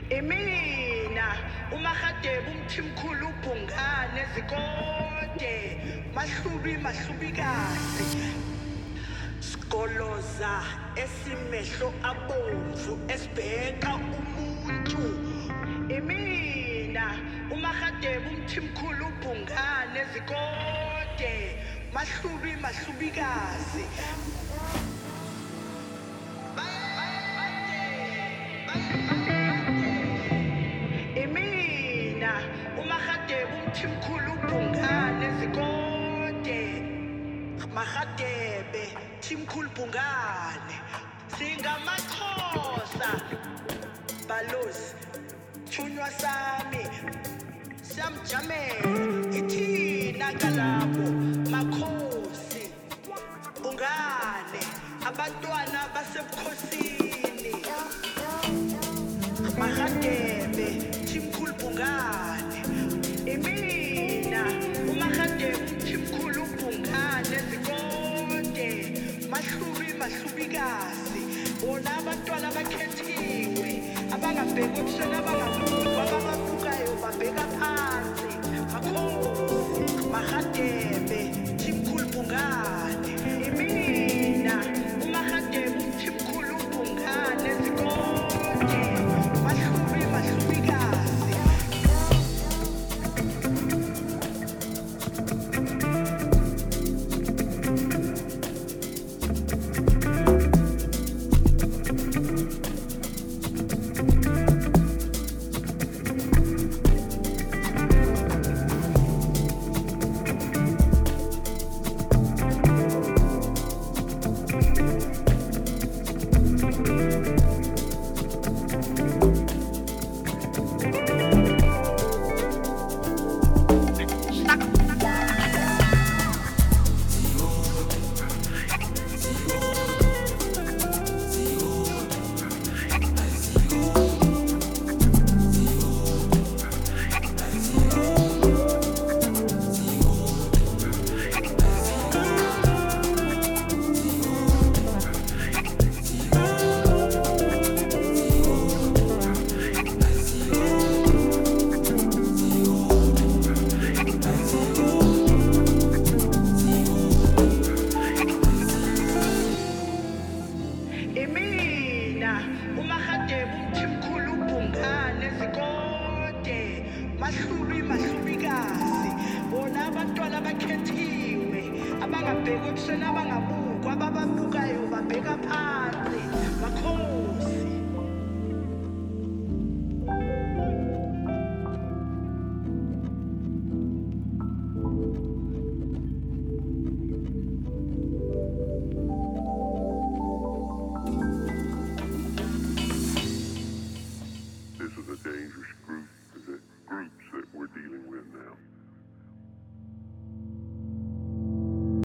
Imina uMahadebe umthimkhulu uBhungane Zikode mahlubikazi Skoloza esimehlo abomvu esibheka umuntu. Imina uMahadebe umthimkhulu uBhungane Zikode mahlubikazi Imina uMahadebe umthimkhulu uBhungane Zikode Mahadebe Thimkhulu Bhungane singamakhosa balozi thunywa sami siyamjamela ithina kalabo makhosi Bhungane abantwana basebukhosini Mahadebe Thimkhulu Bhungane Imina uMahadebe umthimkhulu uBhungane Zikode mahlubikazi bona abantwana abakhethiwe abangabheki ebusweni abangabuka abababukayo babheka phansi makhosi Mahadebe Thimkhulu Bhungane Imina uMahadebe umthimkhulu uBhungane Zikode mahlubikazi Imina uMahadebe umthimkhulu uBhungane Zikode mahlubikazi bona abantwana abakhethiwe abangabheki ebusweni abangabukwa abababukayo babheka phansi makhosi